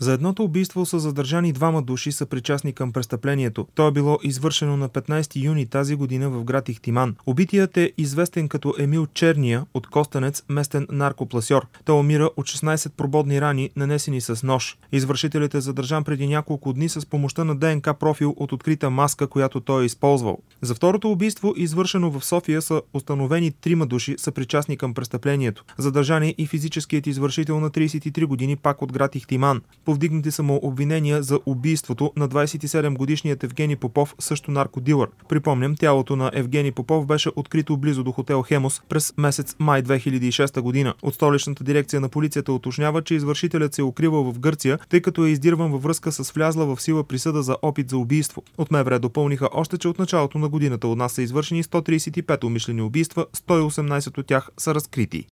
За едното убийство са задържани двама души, съпричастни към престъплението. То е било извършено на 15 юни тази година в град Ихтиман. Убитият е известен като Емил Черния от Костенец, местен наркопласьор. Той умира от 16 прободни рани, нанесени с нож. Извършителят е задържан преди няколко дни с помощта на ДНК профил от открита маска, която той е използвал. За второто убийство, извършено в София, са установени трима души, съпричастни към престъплението. Задържан е и физическият извършител на 33 години, пак от град Ихтиман. Повдигнати са му обвинения за убийството на 27-годишният Евгений Попов, също наркодилър. Припомням, тялото на Евгений Попов беше открито близо до хотел Хемос през месец май 2006 година. От столичната дирекция на полицията уточнява, че извършителят се е укривал в Гърция, тъй като е издирван във връзка с влязла в сила присъда за опит за убийство. От МВР допълниха още, че от началото на годината у нас са извършени 135 умишлени убийства, 118 от тях са разкрити.